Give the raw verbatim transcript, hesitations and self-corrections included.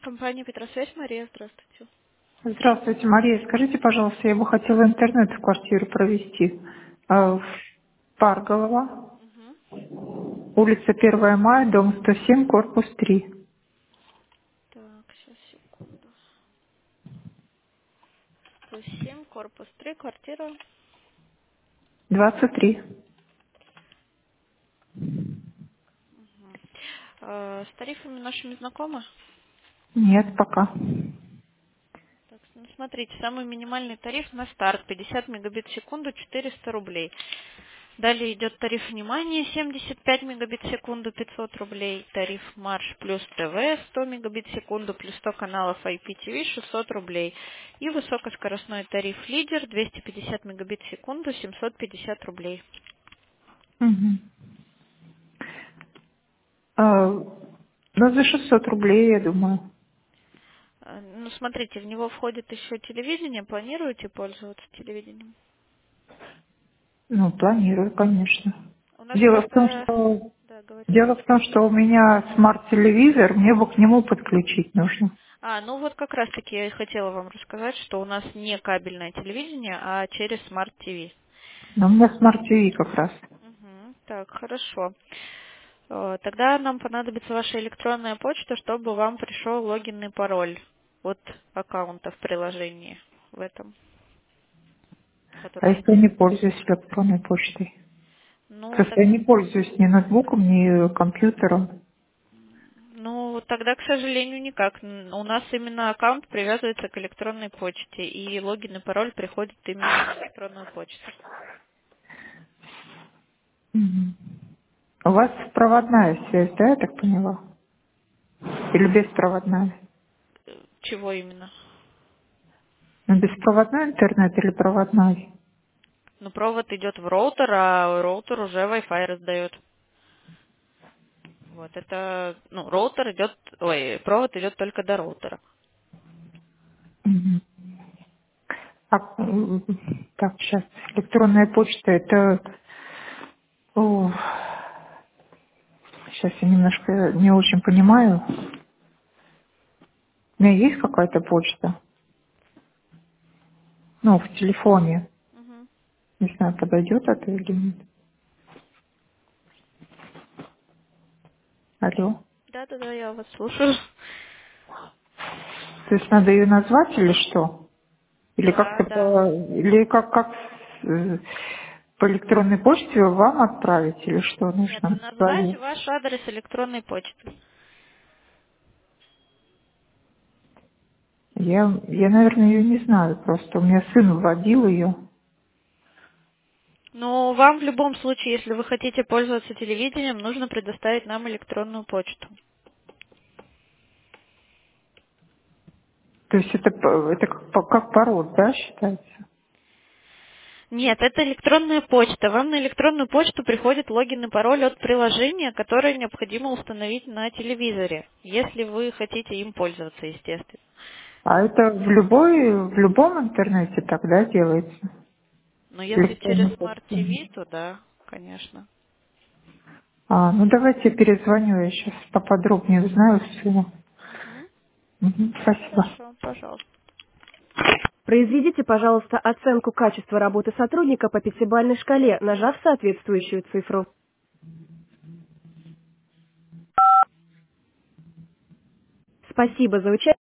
Компания Петросвязь, Мария, здравствуйте. Здравствуйте, Мария. Скажите, пожалуйста, я бы хотела интернет в квартиру провести. Э, В Парголово, Мгм. улица первое мая, дом сто семь, корпус три, Так, сейчас, секунду. сто семь, корпус три, квартира. двадцать три. Мгм. Э, С тарифами нашими знакомы? Нет, пока. Так, ну, смотрите, самый минимальный тариф на старт пятьдесят мегабит в секунду, четыреста рублей. Далее идет тариф внимания семьдесят пять мегабит в секунду, пятьсот рублей. Тариф марш плюс ТВ сто мегабит в секунду, плюс сто каналов ай пи ти ви шестьсот рублей. И высокоскоростной тариф лидер двести пятьдесят мегабит в секунду, семьсот пятьдесят рублей. Мгм. Э, Ну, за шестьсот рублей, я думаю. Э, Ну, смотрите, в него входит еще телевидение. Планируете пользоваться телевидением? Ну, планирую, конечно. У нас Дело в том, просто... что Да, говорите. дело в том, что у меня смарт-телевизор, мне бы к нему подключить нужно. А, ну вот как раз-таки я и хотела вам рассказать, что у нас не кабельное телевидение, а через Smart ти ви. Но у меня смарт-ТВ как раз. Мгм. Так, хорошо. Э, Тогда нам понадобится ваша электронная почта, чтобы вам пришел логин и пароль от аккаунта в приложении в этом, А который если я есть. не пользуюсь электронной почтой? Ну, Просто так, я не пользуюсь ни ноутбуком, ни компьютером. ну, тогда, к сожалению, никак. Н- У нас именно аккаунт привязывается к электронной почте, и логин и пароль приходят именно на электронную почту. Мгм. У вас проводная связь, да, я так поняла? Или беспроводная? Э, Чего именно? Ну, беспроводной интернет или проводной? Ну, провод идет в роутер, а роутер уже Wi-Fi раздает. Вот это, ну, роутер идет, ой, провод идет только до роутера. Мгм. А, м, так, сейчас. Электронная почта, это... сейчас я немножко не очень понимаю. У меня есть какая-то почта? Ну, в телефоне. Мгм. Не знаю, подойдет это или нет. Алло. Да-да-да, я вас слушаю. То есть надо ее назвать или что? Или Да, как-то да. по, или как, как э, по электронной почте вам отправить, или что Нет, нужно? назвать Свою. ваш адрес электронной почты. Я, я, наверное, ее не знаю, просто у меня сын вводил ее. Но вам в любом случае, если вы хотите пользоваться телевидением, нужно предоставить нам электронную почту. То есть это, п- это как, по- как пароль, да, считается? Нет, это электронная почта. Вам на электронную почту приходит логин и пароль от приложения, которое необходимо установить на телевизоре, если вы хотите им пользоваться, естественно. А это в любой, в любом интернете тогда делается? Но если через Электронная Smart почта. ти ви, то да, конечно. А, ну давайте я перезвоню, я сейчас поподробнее узнаю все. Мгм. Мгм, спасибо. Хорошо, пожалуйста. Произведите, пожалуйста, оценку качества работы сотрудника по пятибалльной шкале, нажав соответствующую цифру. Спасибо за участие.